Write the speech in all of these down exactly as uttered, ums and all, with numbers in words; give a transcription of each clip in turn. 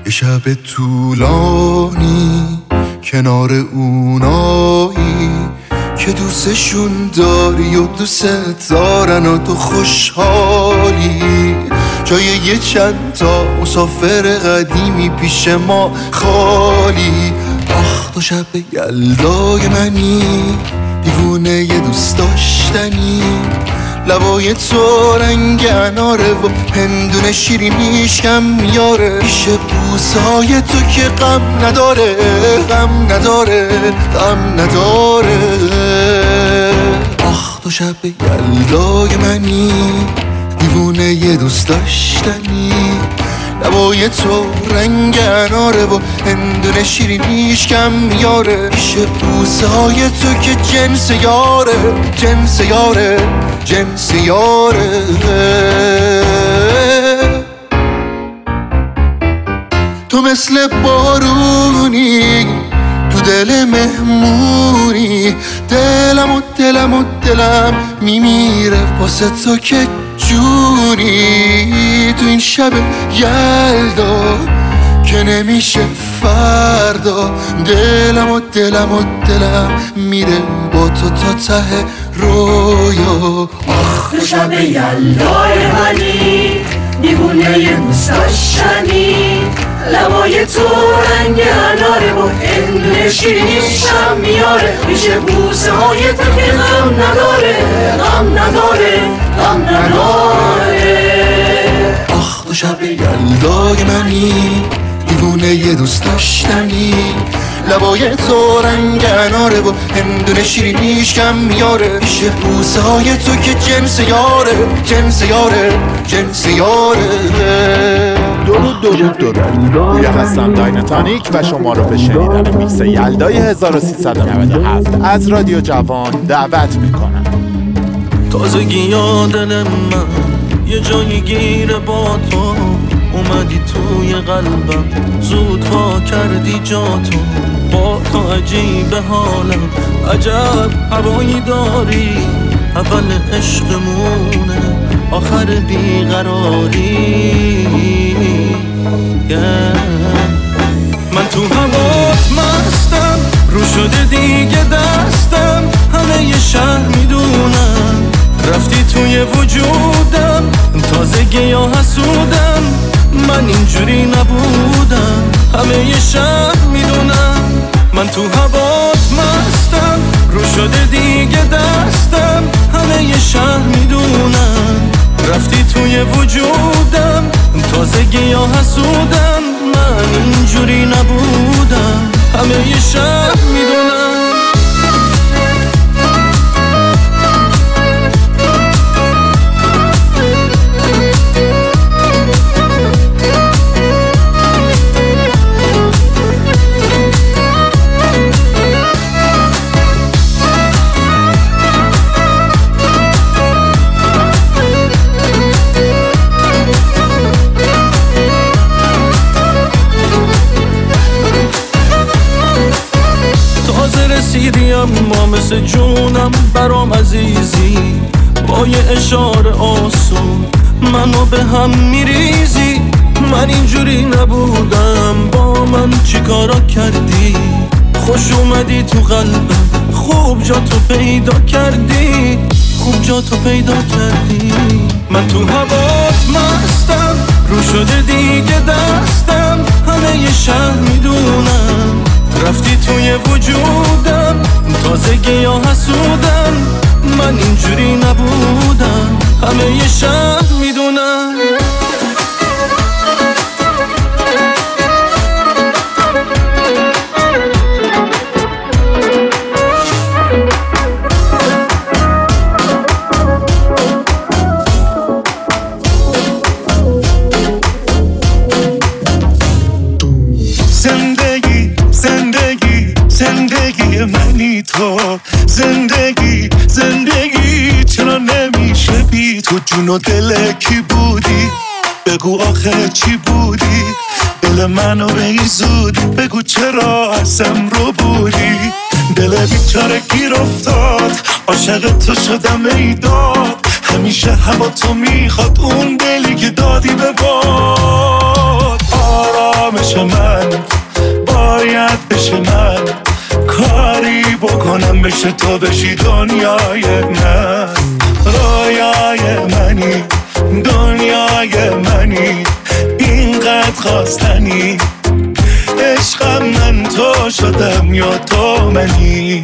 یه شب طولانی کنار اونایی که دوستشون داری و دوست دارن و تو خوشحالی، جای یه چند تا مسافر قدیمی پیش ما خالی. آخ تو شب یلدای منی، دیوونه یه دوست داشتنی، لبای تو رنگ اناره و هندونه شیرینیش کم میاره، پیش بوسای تو که غم نداره، غم نداره، غم نداره. آخ تو شب یلدای منی، دیوونه یه دوست داشتنی، لبای تو رنگ اناره و هندونه شیرینیش کم میاره، پیش بوسای تو که جنس یاره، جنس یاره، جنس یاره. تو مثل بارونی تو دل مهمونی، دلم و دلم و دلم میمیره واسه تو که جونی. تو این شب یلدا که نمیشه فردا، دلم و دلم و دلم میره با تو تا ته رویا. آخ تو شب یلدای منی، دیوونه یه دوست داشتنی، لبای تو رنگ اناره و هندونه شیرینیش هم میاره، پیش بوسه های تو که غم نداره، غم نداره، غم نداره. آخ تو شب یلدای منی، دیوونه یه دوست داشتنی، لبای تو رنگ اناره و هندونه شیرینیش کم میاره، پیش بوسه های تو که جنس یاره، جنس یاره، جنس یاره. درود درود درود. گویا هستم دایناتانیک و شما رو به شنیدن میکس یلدای هزار و سیصد و نود و هفت از رادیو جوان دعوت میکنم. تازگی یا دل من یه جایی گیره با تو، اومدی توی قلبم زود وا کردی جاتو، با تو عجیب حالم، عجب هوایی داری، اول عشقمونه آخر بیقراری. yeah. من تو هوات مستم، رو شده دیگه دستم، همه یه شهر میدونم، رفتی توی وجودم، تازگی یا حسودم، من اینجوری نبودم، همه یه شهر میدونم. من تو هوات مستم، رو شده دیگه دستم، همه یه شهر میدونم، رفتی توی وجودم، تازگی یا حسودم، من اینجوری نبودم، همه یه شهر میدونم. رسیدی اما مثل جونم برام عزیزی، با یه اشاره آسون منو به هم میریزی، من اینجوری نبودم، با من چی کارا کردی، خوش اومدی تو قلبم، خوب جا تو پیدا کردی، خوب جا تو پیدا کردی. من تو هوات مستم، رو شده دیگه دستم، همه یه شهر میدونم، رفتی توی وجودم، تازگی یا حسودم، من اینجوری نبودم، همه یه شهر میدونم. زندگی منی تو، زندگی زندگی چرا نمیشه بی تو، جون و دل کی بودی، بگو آخه چی بودی، دل منو بیزود، بگو چرا ازم رو بودی، دل بیچاره گیر افتاد، عاشق تو شدم ای داد، همیشه هوا تو میخواد، اون دلی که دادی به باد، آرامش میشه تو بشی دنیای من، رویای منی، دنیای منی، اینقدر خواستنی، عشقم من تو شدم یا تو منی.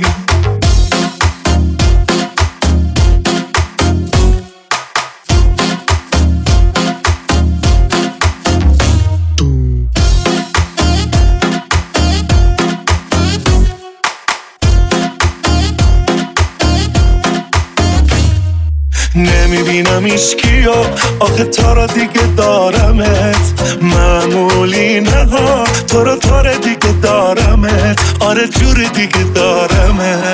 نمیبینم ایشکیو آخه تا را دیگه دارمت، معمولی نه ها تو را تا را دیگه دارمت، آره جور دیگه دارمت.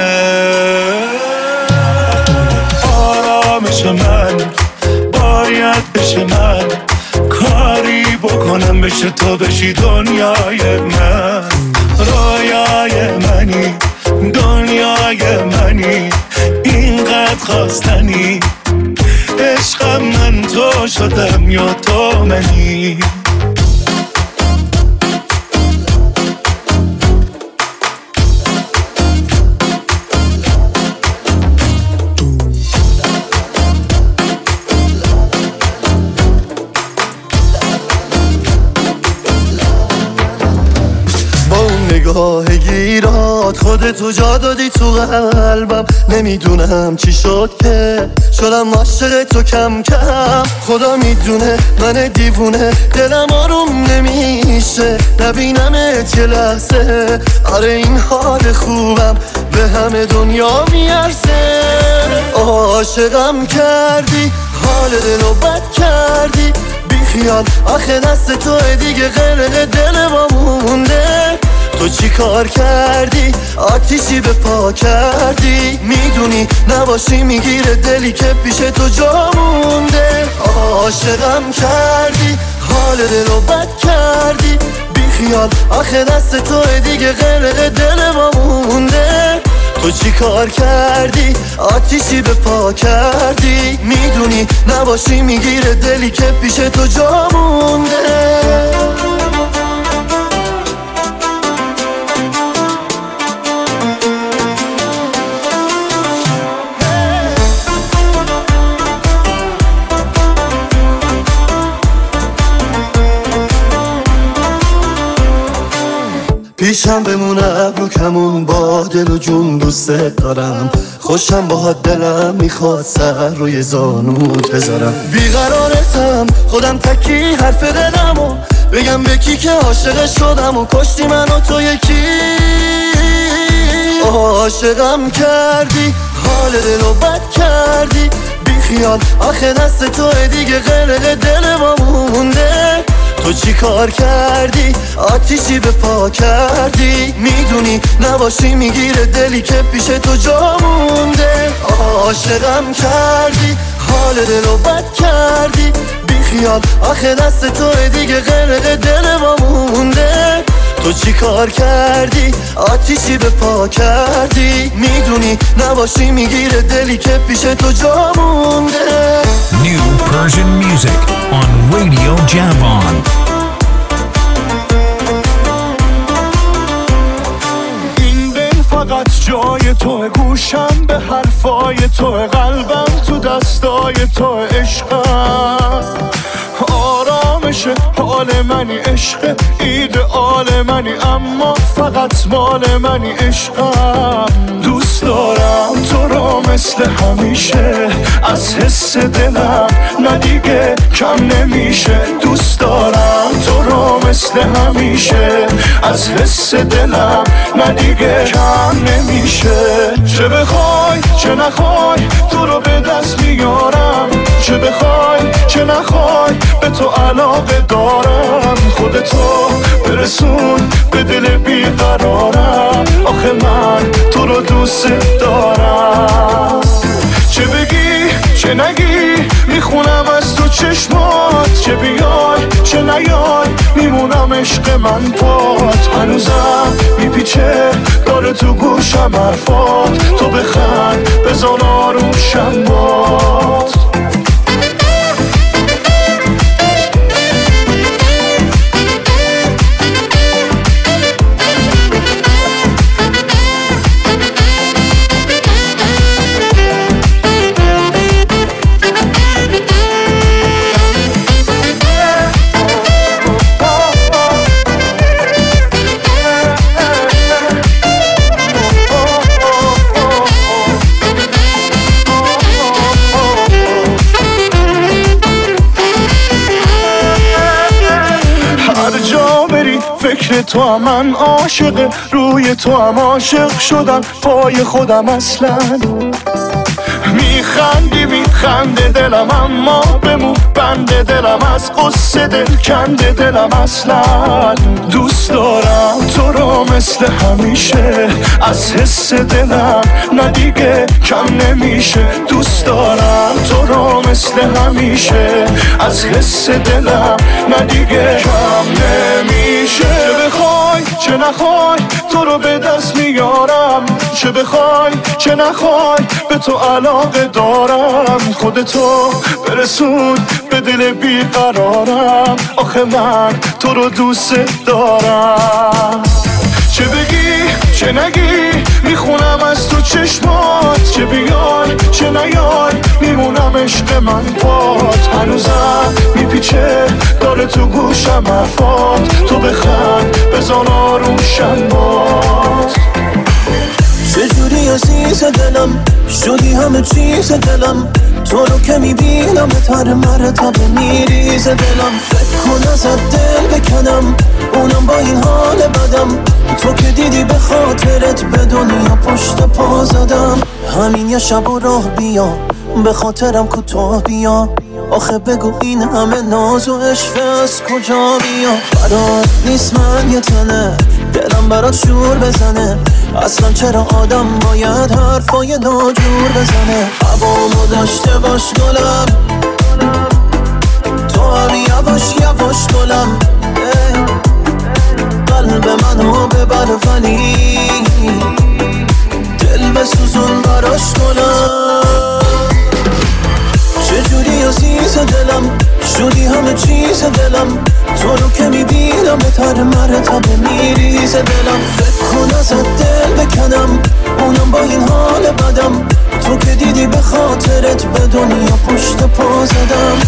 آرامش من باید بشه من، کاری بکنم بشه تو بشی دنیای من، رویای منی، دنیای منی، اینقدر خواستنی، عشقم من تو شدم یا تو منی. نگاه گیرات خودتو جا دادی تو قلبم، نمیدونم چی شد که شدم عاشق تو کم کم، خدا میدونه من دیوونه دلم آروم نمیشه نبینمت یه لحظه، آره این حال خوبم به همه دنیا میارزه. عاشقم کردی حال دلو بد کردی بی خیال، آخه دست تو دیگه غرق دل ما مونده، تو چی کار کردی آتیشی به پا کردی، میدونی نباشی میگیره دلی که پیش تو جا مونده. عاشقم کردی حال دلو بد کردی بی خیال، آخه دست تو دیگه غرق دل ما مونده، تو چی کار کردی آتیشی به پا کردی، میدونی نباشی میگیره دلی که پیش تو جا مونده. پیشم بمونه ابرو کمون با دل و جون دوست دارم، خوشم باهات دلم میخواد سر روی زانوت بذارم، بیقرارتم خودم تکی حرف دلمو بگم به کی که عاشق شدم و کشتی من و تو یکی. عاشقم کردی حال دلو بد کردی بی خیال، آخه دست تو دیگه غرق دل ما مونده، تو چی کار کردی آتیشی به پا کردی، میدونی نباشی میگیره دلی که پیش تو جا مونده. عاشقم کردی حال دلو بد کردی بی خیال، آخه دست تو دیگه غرق دل ما مونده، تو چی کار کردی آتیشی به پا کردی، میدونی نباشی میگیره دلی که پیش تو جا مونده. New Persian music on Radio Javan. این دل فقط جای تو، گوشم به حرفای تو، قلبم تو دستای تو، عشقم آرامش حال منی، عشق ایدئال منی، اما فقط مال منی، عشقم دوست دارم تو را مثل همیشه، از حس دلم نه دیگه کم نمیشه، دوست دارم تو را مثل همیشه، از حس دلم نه دیگه کم نمیشه، چه بخوای چه نخوای تو رو به دست میارم، چه بخوای چه نخوای به تو علاقه دارم، خودتو برسون به دل بیقرارم، آخه من تو رو دوست دارم، چه بگی چه نگی میخونم از تو چشمات، چه بیای چه نیای میمونم عشق من پات، هنوزم میپیچه داره تو گوشم حرفات، تو بخند بزن آروم شمات. فکر تو هم من عاشق، روی تو هم عاشق شدم، پای خودم اصلا. میخندی میخنده دلم اما بمون بنده دلم، از قصه دل کنده دلم اصلا. دوست دارم تو رو مثل همیشه، از حس دلم نه دیگه کم نمیشه. دوست دارم تو رو مثل همیشه، از حس دلم نه دیگه کم نمیشه. چه بخوای چه نخوای تو رو به دست میارم، چه بخوای چه نخوای به تو علاقه دارم. خودتو برسون به دل بیقرارم، آخه من تو رو دوست دارم. چه بگی چه نگی میخونم از تو چشمات، چه بیای چه نیای میمونم عشق من پات. هنوزم میپیچه داره تو گوشم حرفات، تو بخند بزن آروشم باد. چجوری عزیز دلم شدی همه چیز دلم، تو رو که میبینم به تر مرتبه میریز دلم. فکر کن ازت دل بکنم اونم با این حال بدم، تو که دیدی به خاطرت به دنیا پشت پا زدم. همین یه شب و راه بیا به خاطرم کوتاه بیا، آخه بگو این همه ناز و عشق از کجا بیا. برات نیست من یه تنه دلم برات شور بزنه، اصلا چرا آدم باید حرفای ناجور بزنه. هوامو داشته باش گلم، تو هم یواش یواش گلم، قلب منو ببر ولی دل بسوزون براش گلم. چجوری عزیز دلم شدی همه چیز دلم، تو رو که میبینم به تر مرتبه میریز دلم. فکر کن ازت دل بکنم اونم با این حال بدم، تو که دیدی به خاطرت به دنیا پشت پا زدم.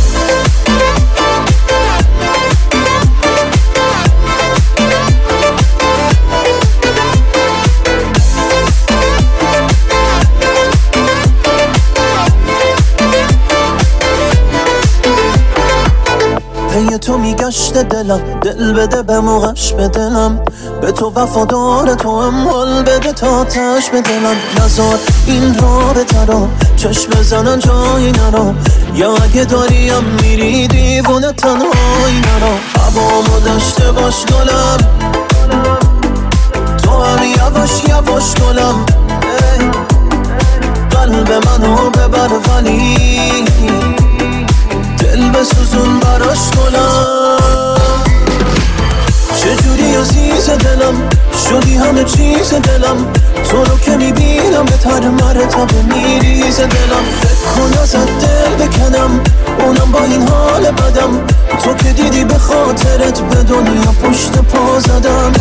پی تو میگشت دلم، دل بده به موقعش به دلم، به تو وفادار تو هم حال بده تا تش به دلم. نزار این رابطه رو چشم بزنن جایی نرو، یا اگه داریم میری دیوونه تنهایی نرو. هوامو داشته باش گلم، تو هم یواش یواش گلم، قلب منو ببر ولی دل بسوزون براش گلم. چجوری عزیز دلم شدی همه چیز دلم، تو رو که میبینم به تر مرتبه میریز دلم. فکر کن ازت دل بکنم اونم با این حال بدم، تو که دیدی به خاطرت به دنیا پشت پا زدم.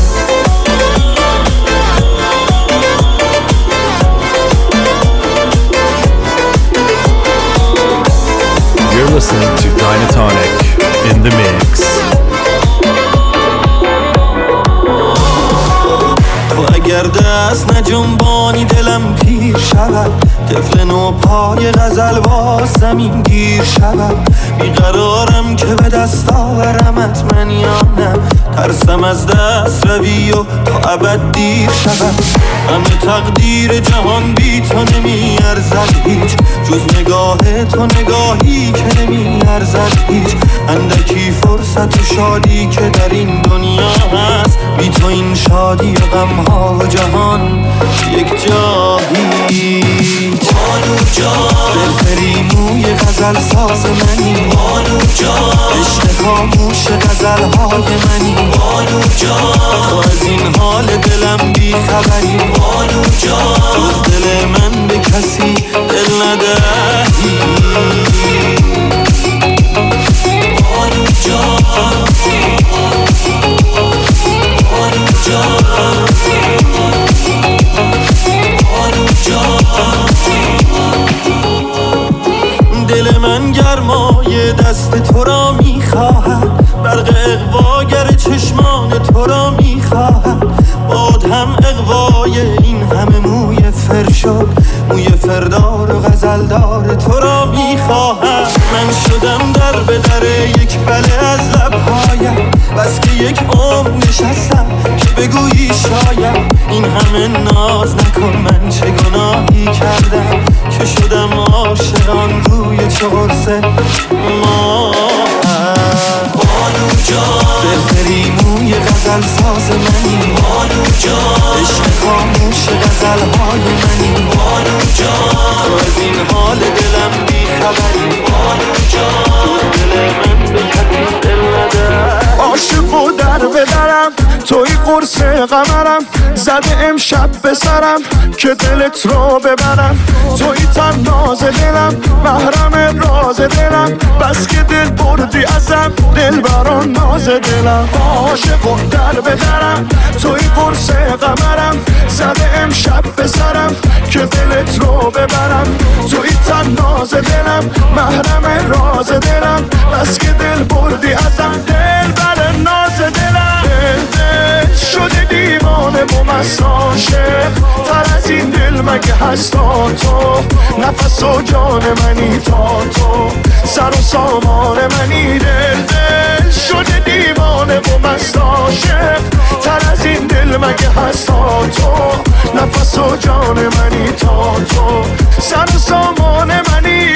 You're listening to Dynatonic in the mix. تو اگر دست نجنبانی دلم پیر شود، طفل نو پای غزل با زمین گیر شود. بیقرارم که به دست آورمت من یا نه، ترسم از دست روی و تا ابد دیر شود. همه تقدیر جهان بی تو نمی ارزد هیچ، جز نگاه تو نگاهی که نمی ارزد هیچ. اندکی فرصت و شادی که در این دنیا هست، بی تو این شادی و غمها و جهان یک جایی. بانو جان فرفری موی غزل ساز منی، بانو جان عشق خاموش غزلهای منی، بانو جان تو از این حال دلم بی خبری، بانو جان جز دل من به کسی دل ندهی. بانو جان بانو جان بانو جان. دل من گرمای دست تو را میخواهد، برق اغواگر چشمان تو را میخواهد. باد هم اغوای این همه موی فرشاد، موی فردار و غزلدار تو را میخواهد. من شدم در به در یک بله از لبهایم، بس بس که یک عمر نشستم که بگویی شاید این همه ناز نکن، من چه گناهی کردم که شدم عاشقان روی چهارسه ما. بانو جان سرسری موی غزل ساز منی، بانو جان عشق خاموش غزل های منی، بانو جان تو از این حال دلم بی خبری، بانو جان دل من به کسی دل نده. عاشق و در بدرم توی قرص قمرم، زده امشب به سرم که دلت رو ببرم. توی تن ناز دلم محرم راز دلم، بس که دل بردی ازم دل بران ناز دلم. عاشق و در بدرم توی قرص قمرم، زده امشب به سرم که دلت رو ببرم. توی تن ناز دلم محرم راز دلم، بس که دل بردی ازم دل بر ناز دلم. دل دل شده دیوانه و مست عاشق، تر از این دل مگه هست تا تو؟ نفس و جان منی تا تو، سر و سامان منی. دل دل شده دیوانه و مست عاشق، تر از این دل مگه هست تا تو؟ نفس و جان منی تا تو، سر و سامان منی.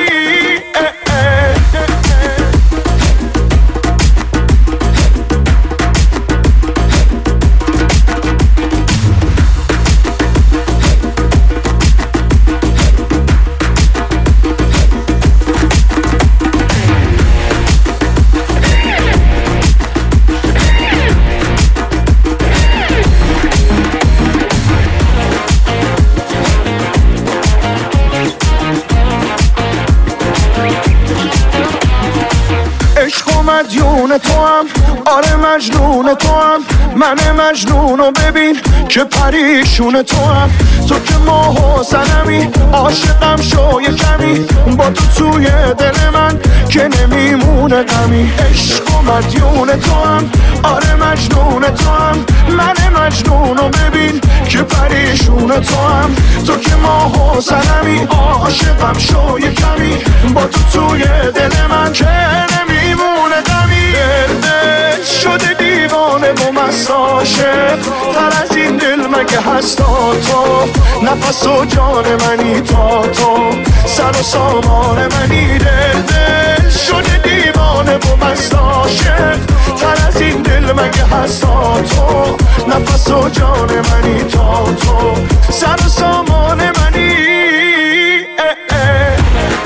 مدیون تو هم، آره مجنون تو هم، من مجنونو ببین که پریشون تو هم. تو که ماه و سنمی عاشقم شو یه کمی، با تو توی دل من که نمیمونه غمی. عشق و مدیون تو هم، آره مجنون تو هم، من مجنونو ببین که پریشون تو هم. تو که ماه و سنمی عاشقم شو یه کمی، با تو توی دل من که نمیمونه غمی. دل دل شده دیوانه و مست عاشق، تر از این دل مگه هست تا تو؟ نفس و جان منی تا تو، سر و سامان منی. دل دل شده دیوانه و مست عاشق، تر از این دل مگه هست تا تو؟ نفس و جان منی تا تو، سر و سامان منی. اه اه.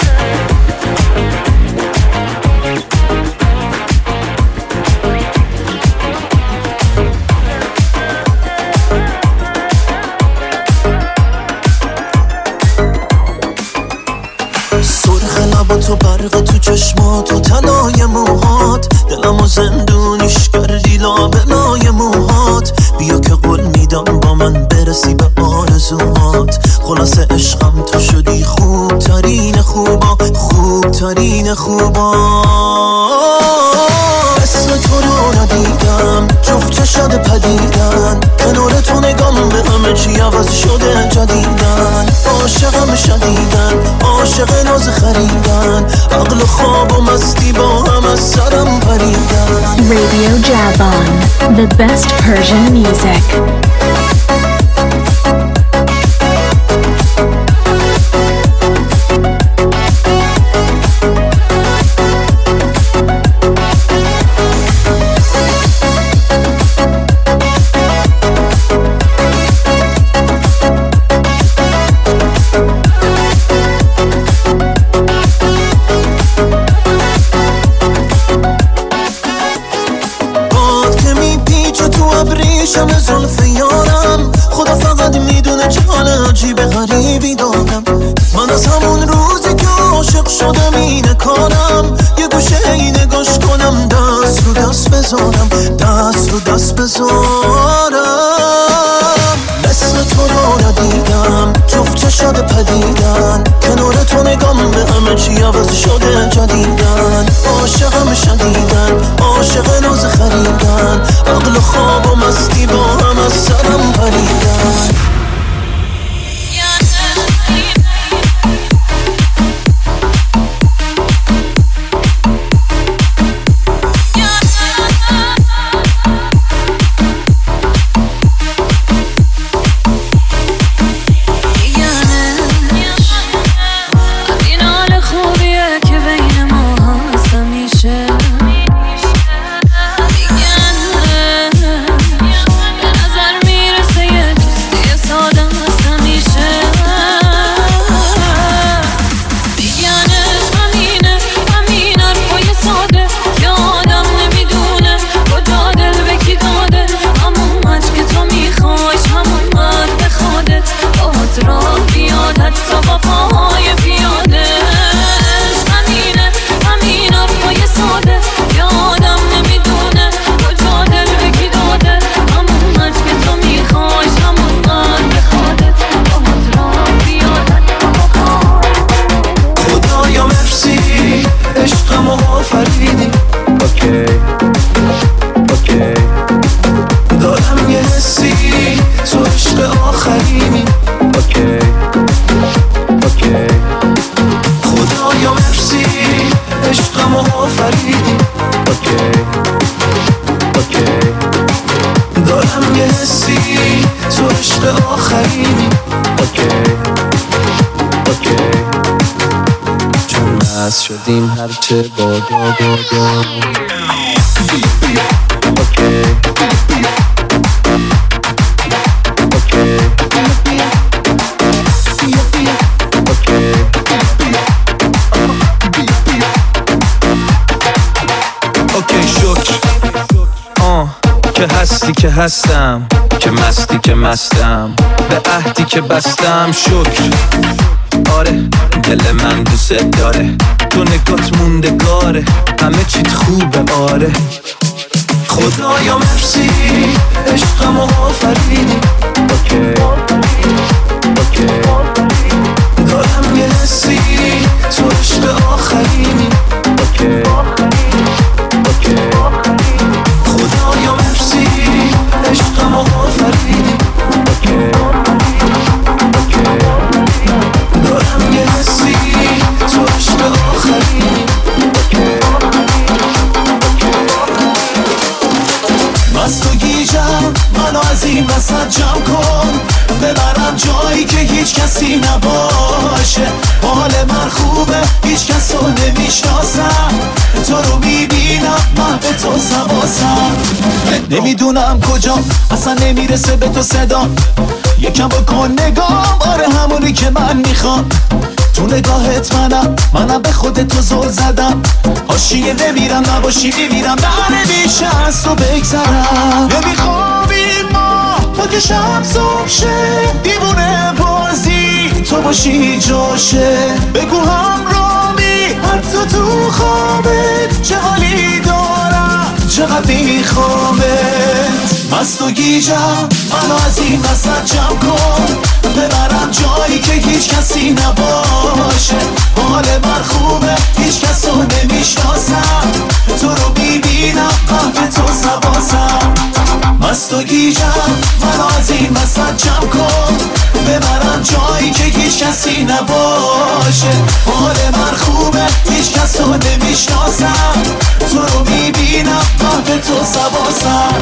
با تو برق تو چشمات و تنای موهات، دلمو زندونیش کردی لابه لای موهات. بیا که قول میدم با من برسی به آرزوهات، خلاص عشقم تو شدی خوب ترین خوبا، خوب ترین خوبا. اسم تو رو ندیدم جفت چشاد پدیدن، کنار تو نگام به همه چی عوض شده جدیدن. عاشقم شدیدن، عاشق ناز خریدن، عقل خواب و مستی با هم از سرم پریدن. Radio Javan, the best Persian music. شم زلف یارم، خدا فقط میدونه چه حال عجیب غریبی دارم. من از همون روزی که عاشق شدم اینه کارم، یه گوشه ای نگاش کنم، دست رو دست بذارم، دست رو دست بذارم. مثل تو رو ندیدم جفت چشاد پدیدن، کنار تو نگام به همه چی عوض شده جدیدن. عاشقم شدیدن، عاشق ناز خریدن، عقل خواب و مستی با هم از سرم پریدن. یه حسی تو عشق آخرینی. اوکی اوکی چون مست شدیم هرچه بادا بادا. اوکی که هستی که هستم، که مستی که مستم، به عهدی که بستم شکر. آره دل من دوست داره، تو نگات موندگاره، همه چیت خوبه. آره خدایا مرسی عشقم و آفرینی. اوکی اوکی دارم یه حسی تو عشق آخرینی. اوکی اوکی خدایا مرسی عشقم و آفرینی. اوکی اوکی دارم یه حسی تو عشق آخرینی. مست و گیجم منو از این وسط جمع کن، ببرم جایی که هیچ کسی نباشه. حال من خوبه هیچ کس رو نمیشناسم، تو رو میبینم محو تو سواسم. نمیدونم کجا اصلا نمیرسه به تو صدا، یکم بکن نگام. آره همونی که من میخوام، تو نگاهت منم منم به خودت تو زل زدم. حاشیه نمیرم نباشی میمیرم، نه نمیشه از تو بگذرم. نمیخوابیم ما تا که شب صبح شه، دیوونه بازی تو باشی جاشه. بگو همرامی حتی تو خوابت چه حالی دارم، چقدر میخوامت. مست و گیجم منو از این وسط جمع کن، ببرم جایی که هیچ کسی نباشه. حال من خوبه هیچ کس رو نمیشناسم، تو رو میبینم قهوه تو سواسم. مست و گیجم منو از این وسط جمع کن، ببرم جایی که هیچ کسی نباشه. حال من خوبه هیچ کس رو نمیشناسم، تو رو میبینم قهوه تو سواسم.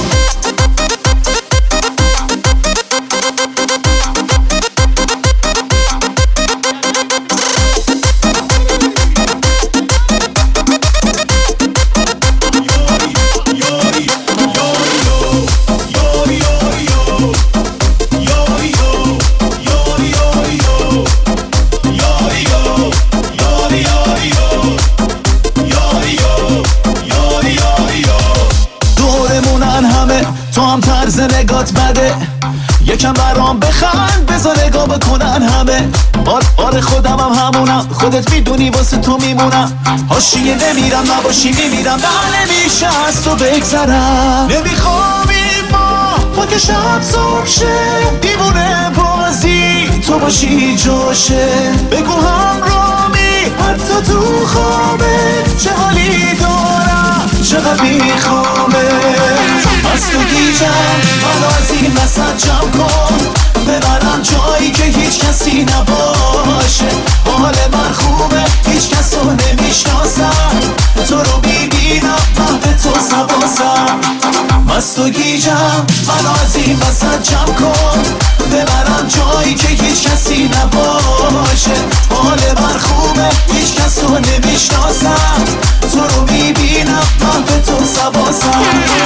طرز نگات بده، یکم برام بخند بذار نگاه بکنن همه. آره خودم هم همونم، خودت میدونی واسه تو میمونم. حاشیه نمیرم نباشی میمیرم، نه نمیشه از تو بگذرم. نمیخوابیم ما تا که شب صبح شه، دیوونه بازی تو باشی جاشه. بگو همرامی حتی تو خوابت چه حالی دارم، چقدر میخوامت. مست و گیجم منو از این وسط جمع کن، ببرم جایی که هیچ کسی نباشه. حال من خوبه هیچ کس رو نمیشناسم، تو رو میبینم محو تو سواسم. مست و گیجم منو از این وسط جمع کن، ببرم جایی که هیچ کسی نباشه. حال من خوبه هیچ کس رو نمیشناسم، تو رو میبینم محو تو سواسم.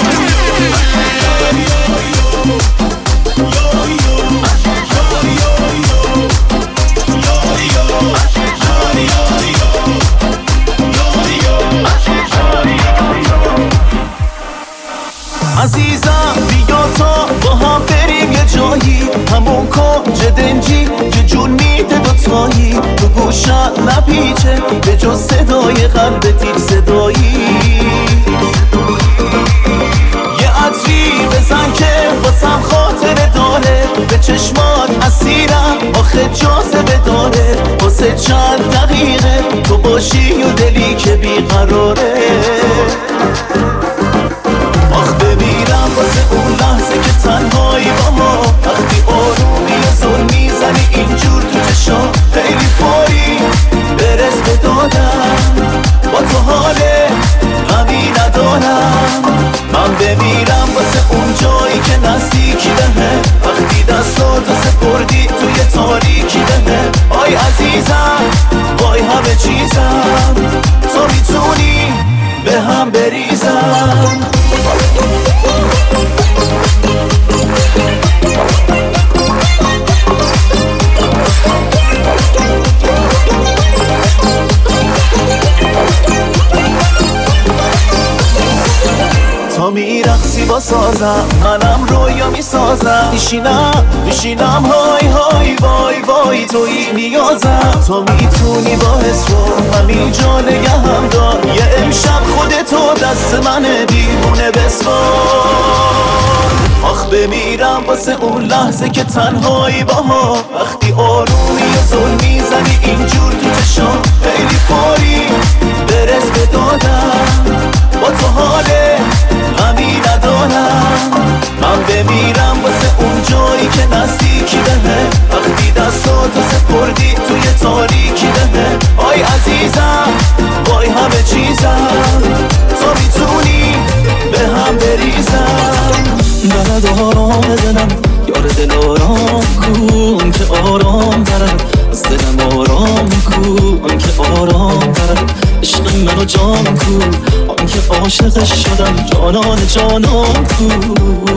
عزیزم بیا تا با هم بریم یه جایی، همون کنج دنجی که جون میده دوتایی. تو گوشم نپیچه به جز صدای قلب تیر صدایی. یه عطری بزن که واسم خاطره داره، به چشمات اسیرم آخه جاذبه داره. واسه چند دقیقه تو باشی و دلی که بیقراره. آخ بمیرم واسه اون لحظه که تنهایی با ما، وقتی آرومی و زل میزنی اینجور تو چشام. خیلی فوری برس به دادم، با تو حال غمی ندارم. من بمیرم واسه اون جایی جایی که نزدیکی بهه وقتی دستاتو سپردی توی تاریکی بهه آی عزیزم وای همه چیزم تو میتونی به هم بریزم تا میرقصی با سازم منم رویا میسازم میشینم میشینم های های وای وای توی نیازم تو میتونی با حس رو همین جا نگهم دار یه امشب خودتو دست منه دیوونه بسپار آخ بمیرم واسه اون لحظه که تنهایی باها وقتی آرومی و زل میزنی اینجور تو چشام خیلی فوری برس به دادم با تو حاله غمی ندارم من بمیرم واسه اون جایی که نزدیکی بهه وقتی دستاتو سپردی توی تاریکی بهه آی عزیزم وای همه چیزم تو میتونی به هم بریزم دلد آرام دلم یار دل آرام کن که آرام برد از دلم آرام کن که آرام برد عشق منو جان کن آن که عاشقش شدم جانان جانان کن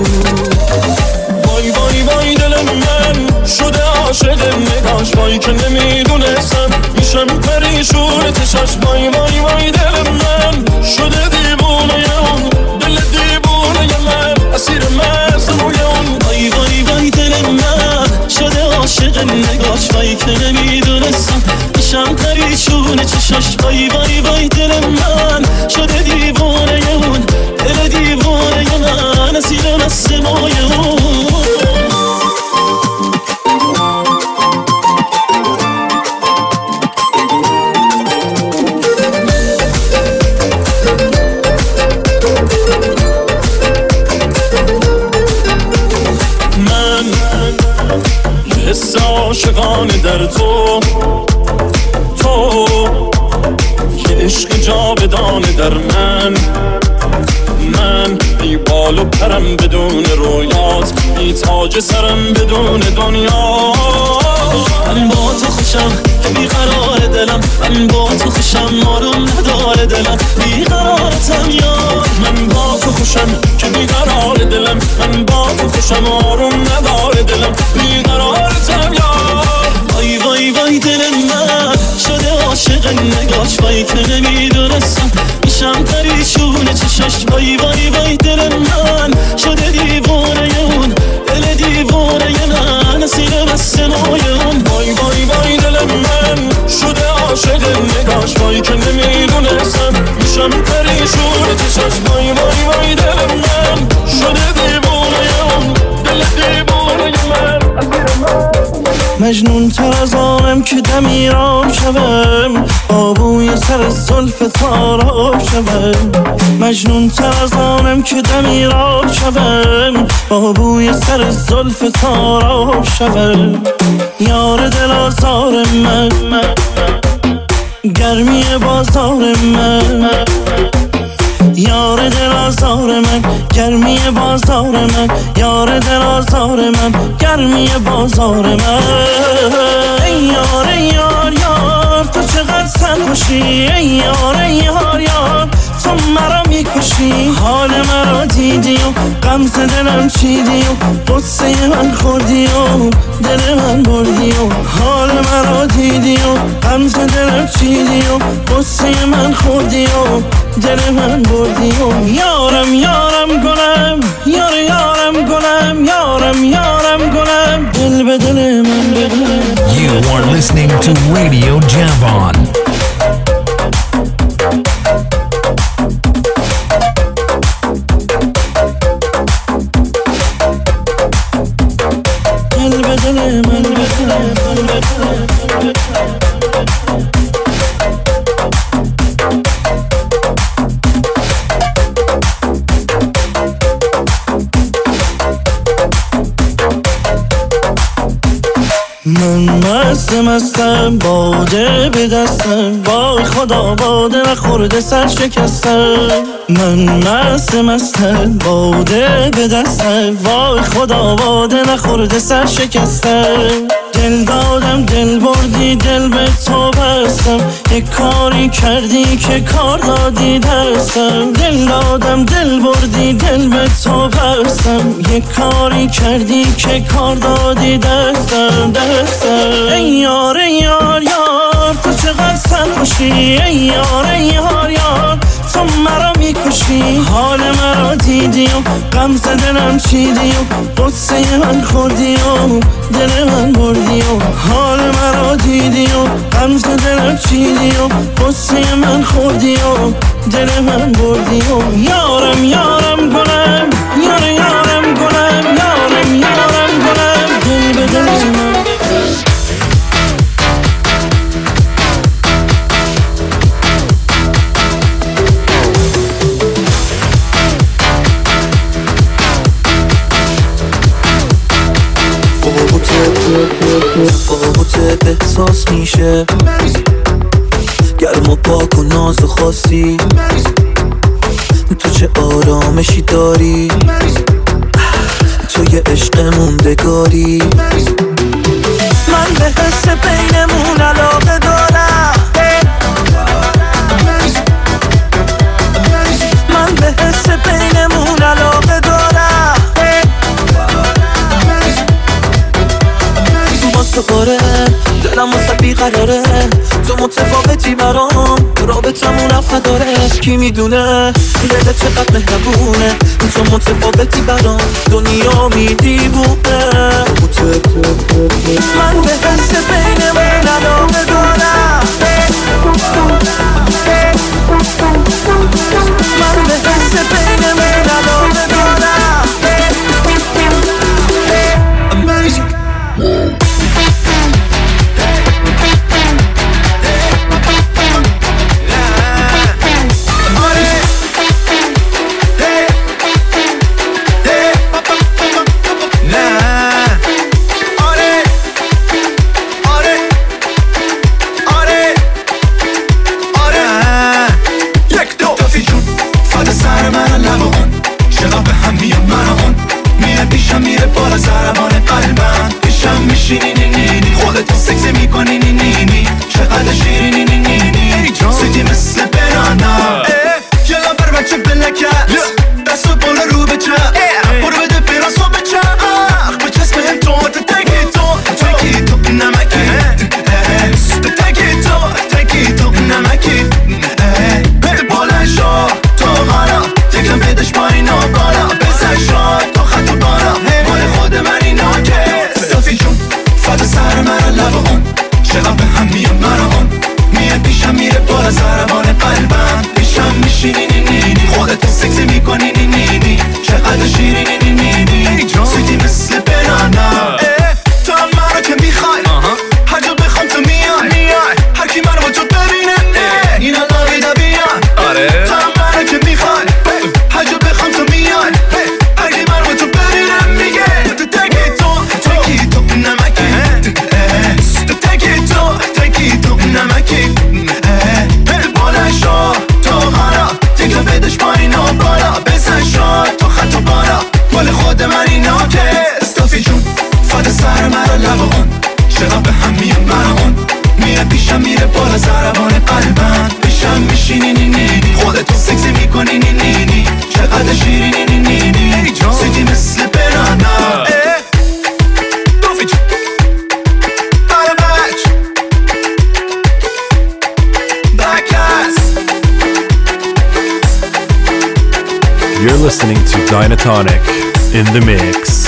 وای وای وای دل من شده عاشق نگاش وای که نمیدونستم میشم پریشون چشاش وای وای وای دل من شده دیوونه اون دل دیوونه من اسیر مزموی اون وای وای وای دل من شده عاشق نگاش وای که نمیدونستم میشم پریشون چشاش وای وای وای دل من شده دیوونه اون دل دیوونه من اسیر مزموی اون حس عاشقانه در تو تو که عشق جاودانه در من من بی بال و پرم بدون رویات بی تاج سرم بدون دنیا من با تو خوشم که بیقرار دلم من با تو خوشم آروم نداره دلم بیقرارتم یار من با تو خوشم که بیقرار دلم من با تو خوشم آروم نداره دلم بیقرارتم یار وای وای وای دل من شده عاشق نگاش وای که نمیدونستم میشم پریشون چشاش وای وای وای دل من شده دیوونه اون دل دیوونه من اسیر مستمای اون وای وای وای دل من شده عاشق نگاش وای که نمیدونستم میشم پریشون چشاش وای وای وای دل من شده دیوونه اون دل دیوونه من اسیر من مجنون تر از آنم که دمیرام شوم آبوی سر زلف تاراب شوم مجنون تر از آنم که دمیرام شوم آبوی سر زلف تاراب شوم یار دل آزار من گرمی بازار من یار دل آزار من گرمی بازار من یار دل آزار من گرمی بازار من ای یار ای یار یار تو چقدر سرخوشی ای یار ای یار یار تو مرا میکشی حال مرا دیدی و غمزه دلم چیدی و قصه من خوردی و دل من بردی و حال مرا دیدی و غمزه دلم چیدی و قصه من خوردی و دل من بردی و یارم یارم گلم یار یارم گلم یارم یارم گلم دل به دل من بگم. You are listening to Radio Javon. دل به دل من بگم. من مست مستم باده به دستم وای خدا باده نخورده سر شکستم من مست مستم باده به دستم وای خدا باده نخورده سر شکستم دل دادم دل بردی دل به تو بستم یک کاری کردی که کار دادی دستم دل دادم دل بردی دل به تو بستم یک کاری کردی که کار دادی دستم دستم ای یار ای یار یار تو چقدر سرخوشی ای یار ای یار یار تو مرا میکشی حال مرا دیدی و غم دلم چیدی و قصه من خوردی و دل من بردی و حال مرا دیدی و غم دلم چیدی و قصه من خوردی و دل من بردی و یارم یارم گلم یار یارم گلم یارم یارم گلم دل به دل من تفاوت احساس میشه گرم و پاک و ناز و خاصی تو چه آرامشی داری تو یه عشق موندگاری من به حس بینمون علاقه دارم من به حس بینمون علاقه دارم واسه قاره دلم واسه بیقراره تو متفاوتی برام رابطمون رفت نداره کی میدونه دلت چقدر مهربونه تو متفاوتی برام دنیا میدیبونه من به حس بینمون علاقه دارم من به حس بینمون علاقه دارم Amazing You're listening to Dynatonic in the mix.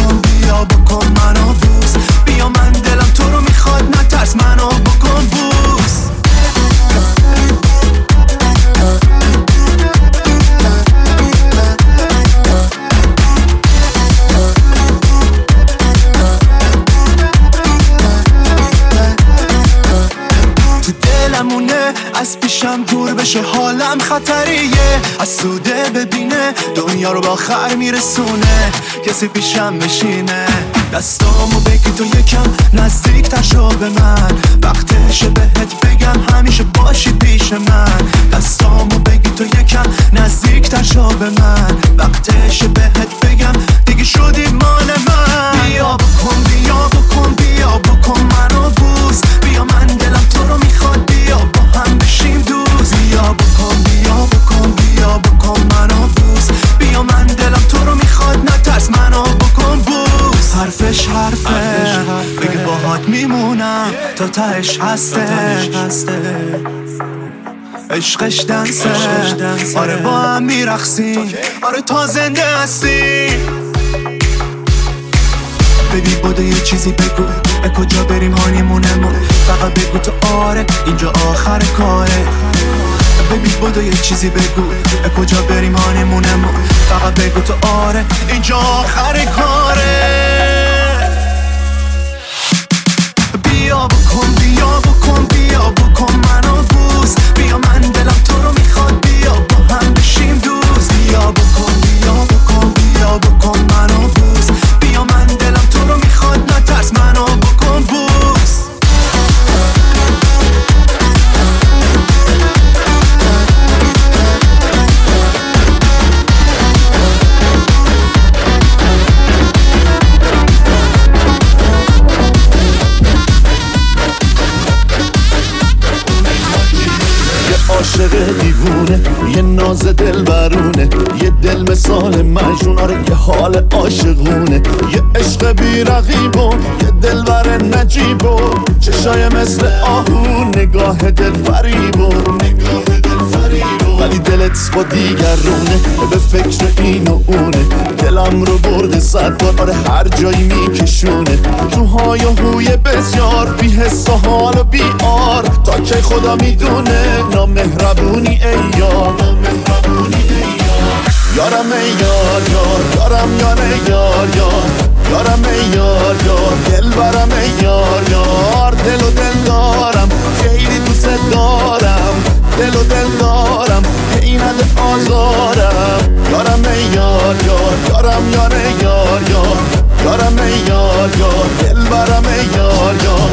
منو بکن از پیشم دور بشه حالم خطریه، از سوده ببینه دنیا رو با خیر میرسونه، کسی پیشم بشینه دستامو بگی تو یکم نزدیک تر شو به من، وقتشه بهت بگم همیشه باشی پیش من، دستامو بگی تو یکم نزدیک تر شو به من، وقتشه بهت بگم دیگه شدی مال من. بیا بکن بیا بکن بیا بکن منو بوس، بیا من دلم تو رو میخواد، بیا با هم بشیم دوست، بیا بکن بیا بکن بیا بکن منو بوس، بیا من دلم تو رو میخواد نترس منو بکن بوس. حرفش حرفه بگه باهات میمونم تا تهش هسته، عشقش دنسه آره با هم میرقصیم، آره تا زنده هستی. ببی بوده یه چیزی بگو به کجا بریم هانیمونمون، فقط بگو تو آره اینجا آخر کاره. ببی بوده یه چیزی بگو به کجا بریم هانیمونمون، فقط بگو تو آره اینجا آخر کاره. بیا بکن بیا بکن بیا بکن منو بوس، بیا من دلم تو رو میخواد، بیا با هم بشیم دوست، بیا بکن بیا بکن بیا بکن منو بوس، بیا من دلم تو رو میخواد نترس منو بکن بوس. عاشق دیوونه یه ناز دل برونه، یه دل مثال مجنون آره یه حال عاشقونه، یه عشق بی رقیبون یه دل بر نجیبون، چشای مثل آهو نگاه دل فریبون، ولی دلت با دیگرونه به فکر این و اونه، دلم رو برده صد بار آره هر جایی میکشونه، تو های و هوی بسیار بی حس و حال و بی آر، تا که خدا میدونه نامهربونی ای یار، یارم ای یار یار یارم یار ای یار یار یارم ای یار یار دل برم ای یار یار، دل و دل دارم خیلی دوست دارم، دل و دل دارم این نده آزارم، یارم ای یار یار یارم یار ای یار یار یارم ای یار یار دل برم ای یار یار.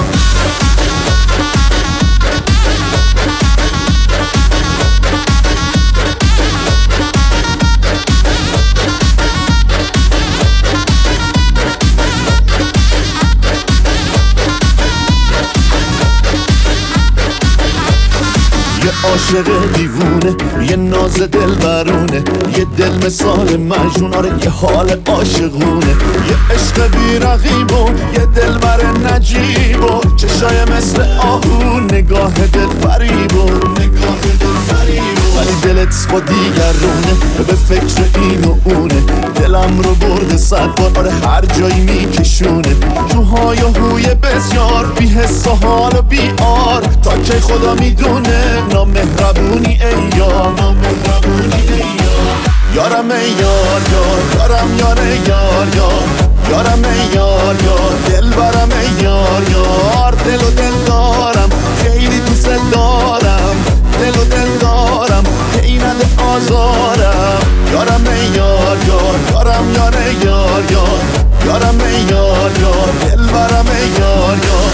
یه عاشق دیوونه یه ناز دل برونه، یه دل مثال مجنون آره یه حال عاشقونه، یه عشق بی رقیبون یه دل بر نجیبون، چشای مثل آهو نگاه دل فریبون، ولی دلت با دیگرونه به فکر این و اونه، دلم رو برده صد بار آره هر جایی میکشونه، تو های و هوی بسیار بی حس و حال و بی آر، تا که خدا میدونه نامهربونی ای یار، یارم ای یار یار یارم یار ای یار یار یارم ای یار یار دل برم ای یار یار، دل و دل دارم خیلی دوست دارم، دل و دل دارم که این نده آزارم، یارم ای یار یار یارم یار ای یار یار یارم ای یار یار دل برم ای یار یار.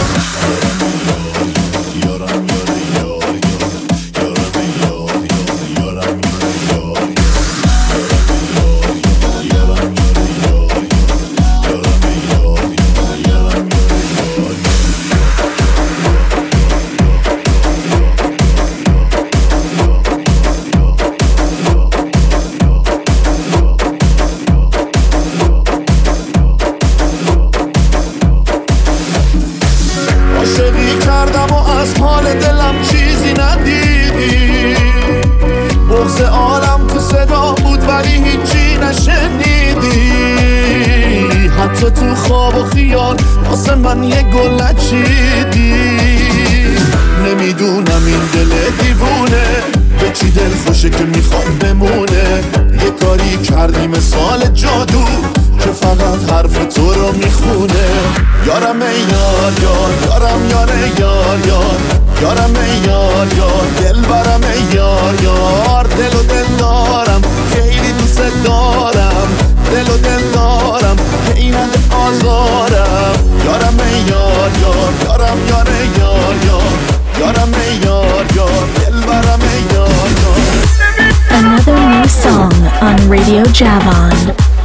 تو تو خواب و خیال واسه من یه گل نچیدی، نمیدونم این دل دیوونه به چی دل خوشه که میخواد بمونه، یه کاری کردی مثال جادو که فقط حرف تو رو میخونه، یارم ای یار یار یارم یار ای یار یار یارم یار یار دل برم یار یار دل و دل دارم خیلی دوست دارم دل و دل دارم که این همه آزارم یارم یار یار یارم یار یار یار یارم یار یار دل برم یار یار. Another new song on Radio Javon.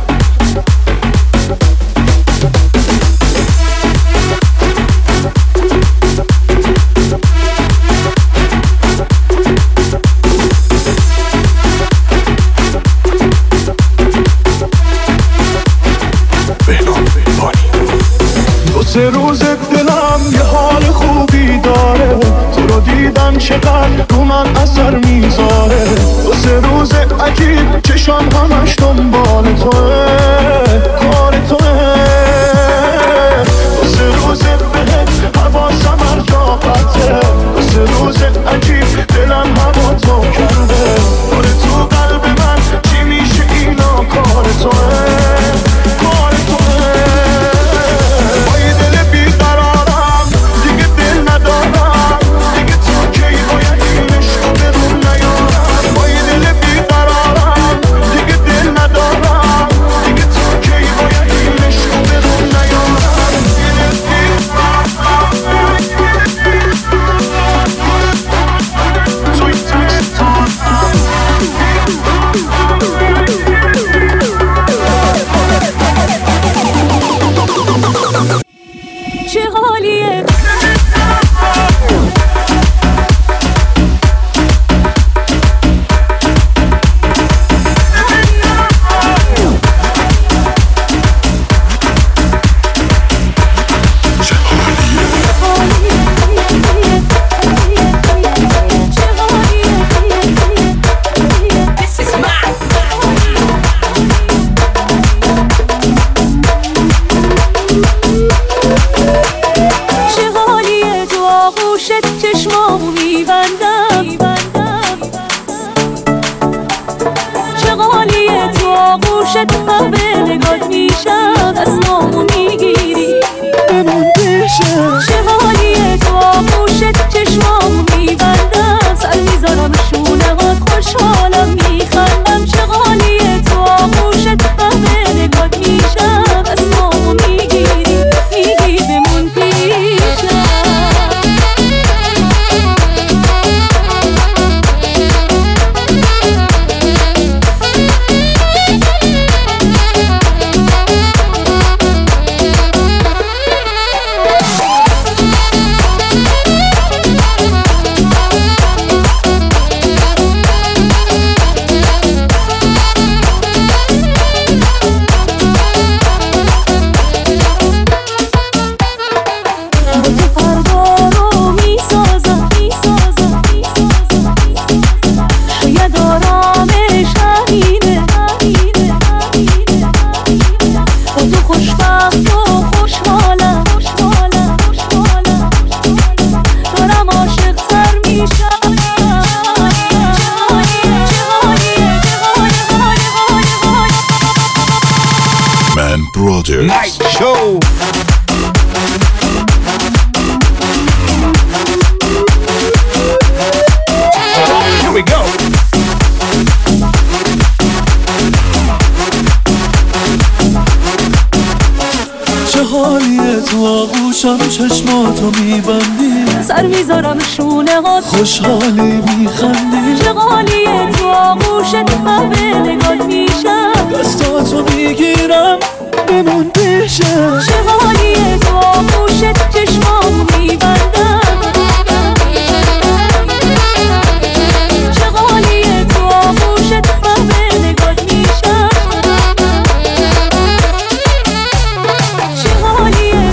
سه روز دلم یه حال خوبی داره تو رو دیدن چقدر رو من اثر میذاره دو سه روز عجیب چشم همش دنبال توه کار توه دو سه روز بهت حواسم هر جا قطعه دو سه روز عجیب دلم هوا تو کرده کار تو قلب من چی میشه اینا کار توه کار توه Night Show. Here we go. چه حالیه تو آغوشم چشماتو میبندی سر میذارم شونه هات خوشحالی میخندی چه حالیه تو آغوشت من به نگات میشم دستاتو میگیرم بمون پیشم چه حالیه تو آغوشت چشمامو میبندم چه حالیه تو آغوشت من به نگات میشم چه حالیه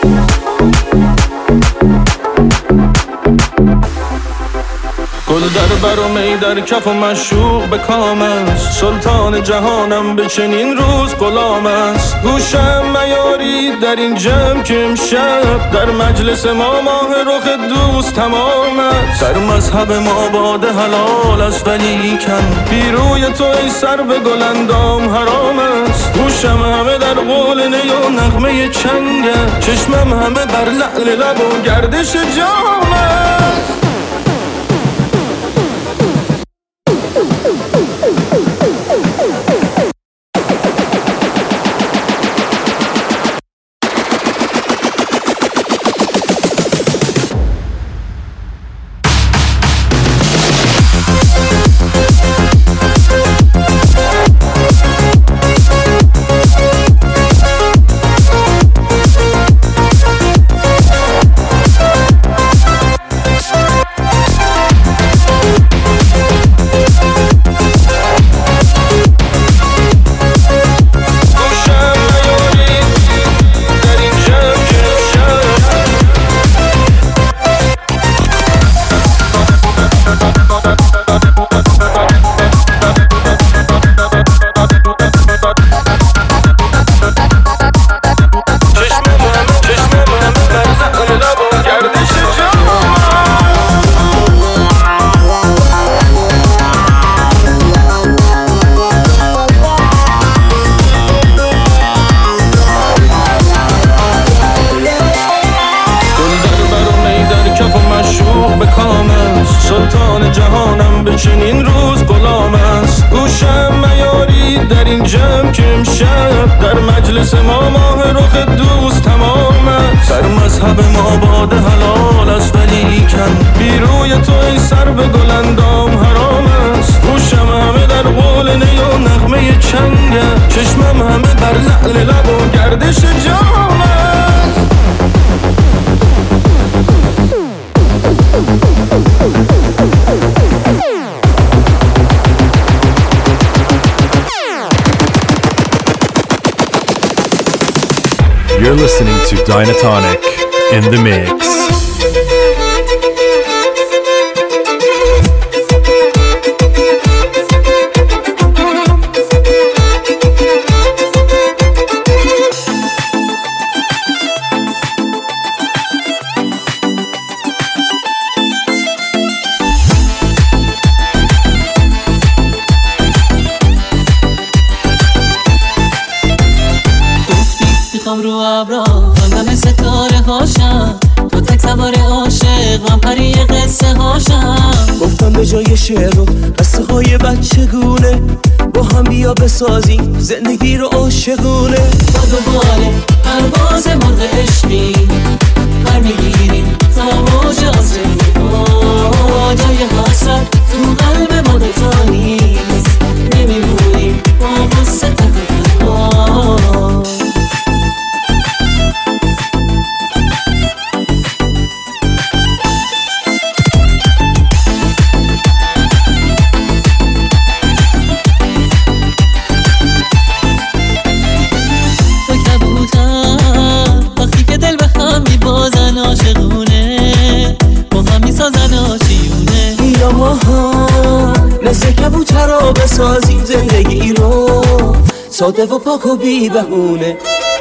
گل در بر و می در کف و مشوق به کام است، سلطان جهانم به چنین روز غلام است. گوشم میاری در این جمع که امشب در مجلس ما ماه رخ دوست تمام است. در مذهب ما باده حلال است ولیکن بی روی تو ای سر به گلندام حرام است. گوشم همه در قول نی و نغمه چنگه، چشمم همه بر لعل لب و گردش جام است. سلطان جهانم به چنین روز غلام است. گوشم میاری در این جمع که امشب در مجلس ما ماه رخ دوست تمام است. در مذهب ما باده حلال است ولیکن بی روی تو ای سر به گلندام حرام است. گوشم همه در قول نی و نغمه چنگه، چشمم همه بر لعل لب و گردش جام است. You're listening to Dynatonic in the mix. رو ابرا خواندم ستاره هاشم، تو تک سوار عاشق من پری قصه هاشم. گفتم به جای شعر و قصه های بچگونه با هم بیا بسازیم زندگی رو عاشقونه. با دوباره پرواز مرغ عشقی پر میگیریم تا موج آسمانی، جای حسرت تو قلب ما دوتا نیست، نمیمونیم با قصه تقریبا. مثل کبوترا بسازیم زندگی رو ساده و پاک و بی بهونه.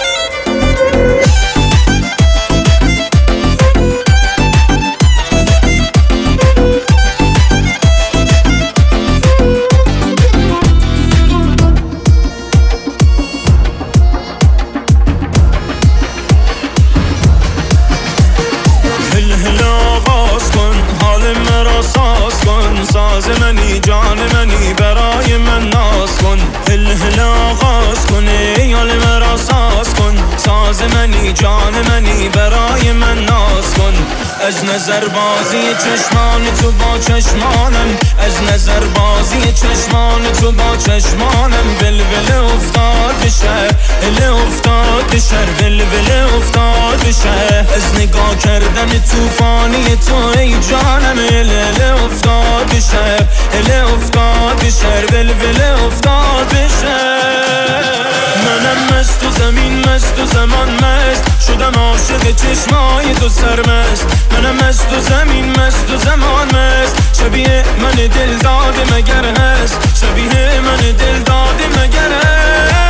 ساز منی جان منی برای من ناز کن، هل هل آغاز کن ای حال مرا ساز کن. ساز منی جان منی برای من ناز کن. از نظر بازی چشمان تو با چشمانم، از نظر بازی چشمان تو با چشمانم. ولوله افتاد بشه هل افتاد بشه ولوله افتاد بشه. از نگاه کردن توفانی تو ای جانم هل هل افتاد بشه هل افتاد بشه ولوله افتاد بشه. منم مست و زمین مست و زمان مست شدم عاشق چشمای تو سرمست منم مست و زمین مست و زمان مست شبیه من دل داده مگر هست شبیه من دل داده مگر هست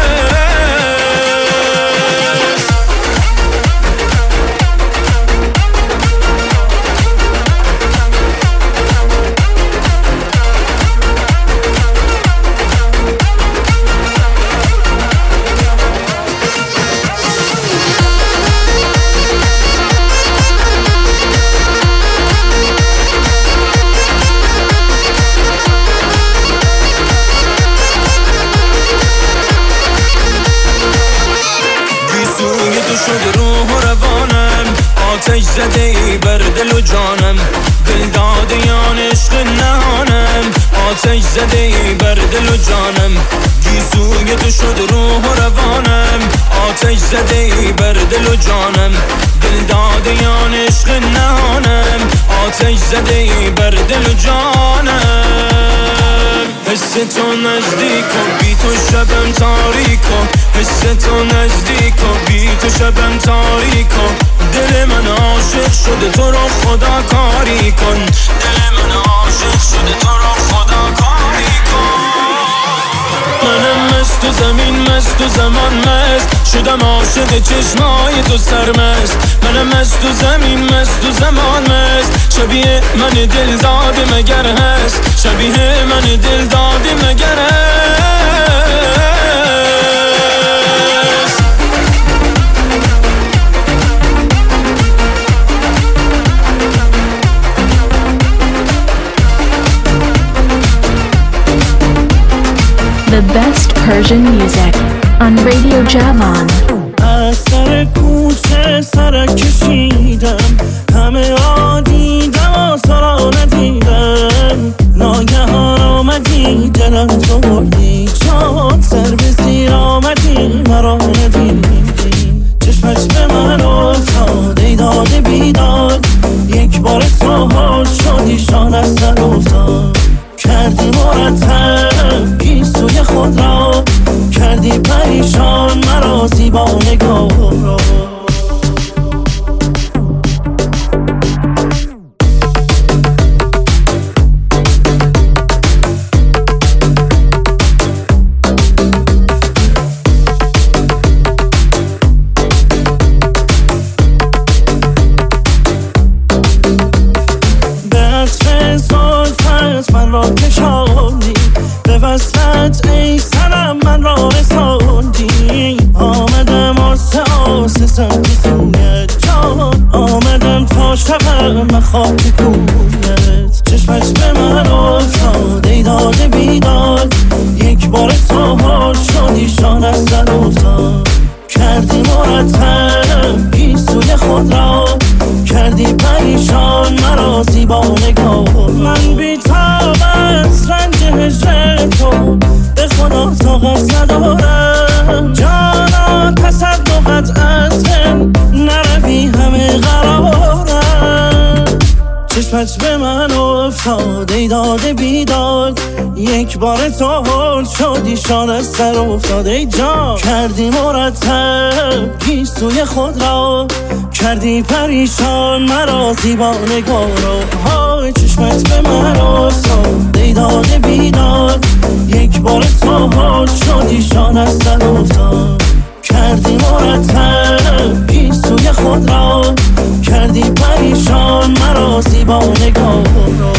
شد روح و روانم آتش زده ای بر دل و جانم دل داده یان عشق نهانم آتش زده ای بر دل و جانم گیسوی تو شد روح و روانم آتش زده ای بر دل و جانم دل داده یان عشق نهانم آتش زده ای بر دل و جانم حس تو نزدیک و بی تو شبم تاریک و حس تو نزدیک و بی تو شبم تاریک و دل من عاشق شده تو رو خدا کاری کن دل من عاشق شده تو رو خدا کاری کن منم مست و زمین مست و زمان مست شدم عاشق چشمای تو سرمست منم مست و زمین مست و زمان مست شبیه من دل داده مگر هست شبیه من دل داده مگر هست The best Persian music on Radio Javan. از سر کوچه سر کشیدم همه ها دیدم و سرا ندیدم ناگهان آمدی دلم تو بردی جان سر به زیر آمدی مرا ندیدی چشمت به من افتاد ای داده بیداد یک بار تو حال شدی شان از سر افتاد کردی مرتب گیسوی خود را کردی پریشان مرا زیبا نگاه را من را کشاندی به وصلت ای سنم من را رساندی آمدم آسه آسه سمت سویت جان آمدم تا شبم مخاک کویت چشمت به من افتاد ای داده بیداد یک بار تو حال شدی شان از سر افتاد کردی مرتب گیسوی خود را کردی پریشان مرا زیبا نگاه من بی‌تاب از رنج هجر تو به خدا طاقت ندارم جانا تصدقت از من نروی همه قرارم چشمت به من افتاد ای داده بیداد یک بار تو حال شدی شان از سر افتاد ای جان کردی مرتب گیسوی خود را کردی پریشان مرا زیبا نگاه را های چشمت به من افتاد ای داده بیداد یک بار تو حال شدی شان از سر افتاد کردی مرتب گیسوی خود را کردی پریشان مرا زیبا نگاه را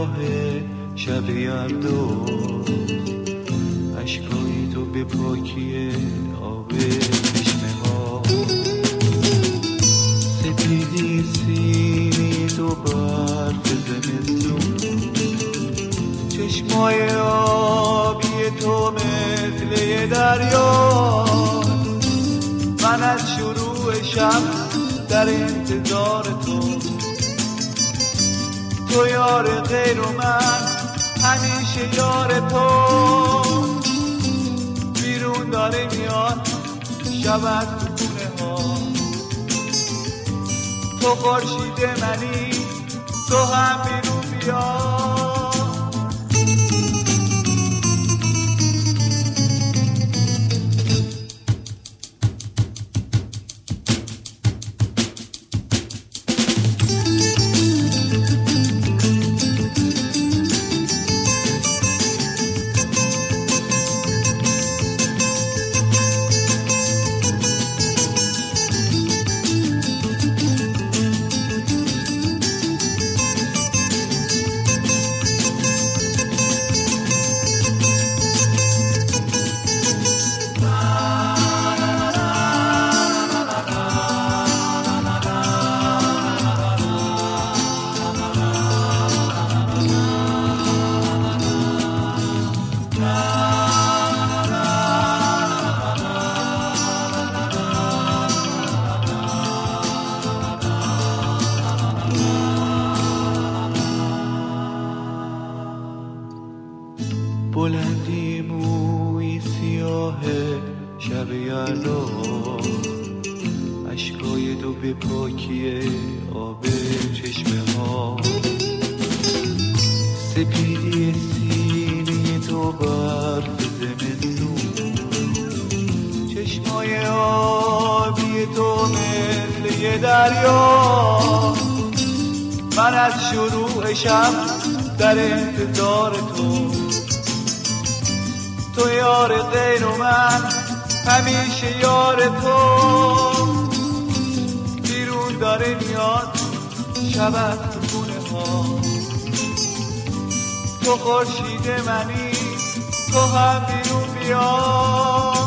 سیاه شب یلدا اشکای تو به پاکی آب چشمه ها سپیدی سینی تو برف زمستون چشمای آبی تو مثل یه دریا من از شروع شب در انتظار تو تو یار غیر و من همیشه یار تو بیرون داره میاد شب از خونه ها تو خورشید منی تو هم بیرون بیا بلندی موی سیاه شب یلدا اشکای دو به پاکی آب چشمه ها سپیدی سینه تو برف زمستون چشمای آبی تو مثل یه دریا من از شروع شب در انتظار تو تو یار غیر و من همیشه یار تو بیرون داره میاد شب از خونه ها تو خورشید منی تو هم بیرون بیا